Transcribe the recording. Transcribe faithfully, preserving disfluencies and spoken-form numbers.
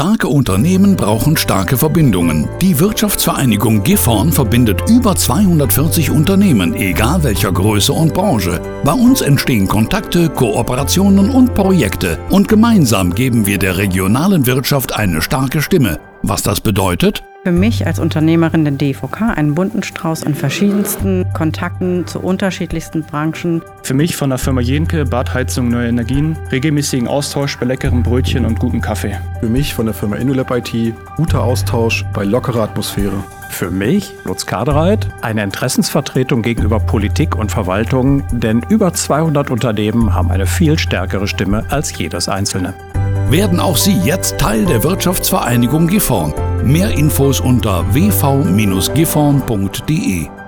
Starke Unternehmen brauchen starke Verbindungen. Die Wirtschaftsvereinigung Gifhorn verbindet über zweihundertvierzig Unternehmen, egal welcher Größe und Branche. Bei uns entstehen Kontakte, Kooperationen und Projekte. Und gemeinsam geben wir der regionalen Wirtschaft eine starke Stimme. Was das bedeutet? Für mich als Unternehmerin der D V K einen bunten Strauß an verschiedensten Kontakten zu unterschiedlichsten Branchen. Für mich von der Firma Jenke, Badheizung Neue Energien, regelmäßigen Austausch bei leckeren Brötchen und gutem Kaffee. Für mich von der Firma InnoLab I T, guter Austausch bei lockerer Atmosphäre. Für mich, Lutz Kadereit, eine Interessensvertretung gegenüber Politik und Verwaltung, denn über zweihundert Unternehmen haben eine viel stärkere Stimme als jedes einzelne. Werden auch Sie jetzt Teil der Wirtschaftsvereinigung Gifhorn. Mehr Infos unter w v Bindestrich gifhorn punkt de.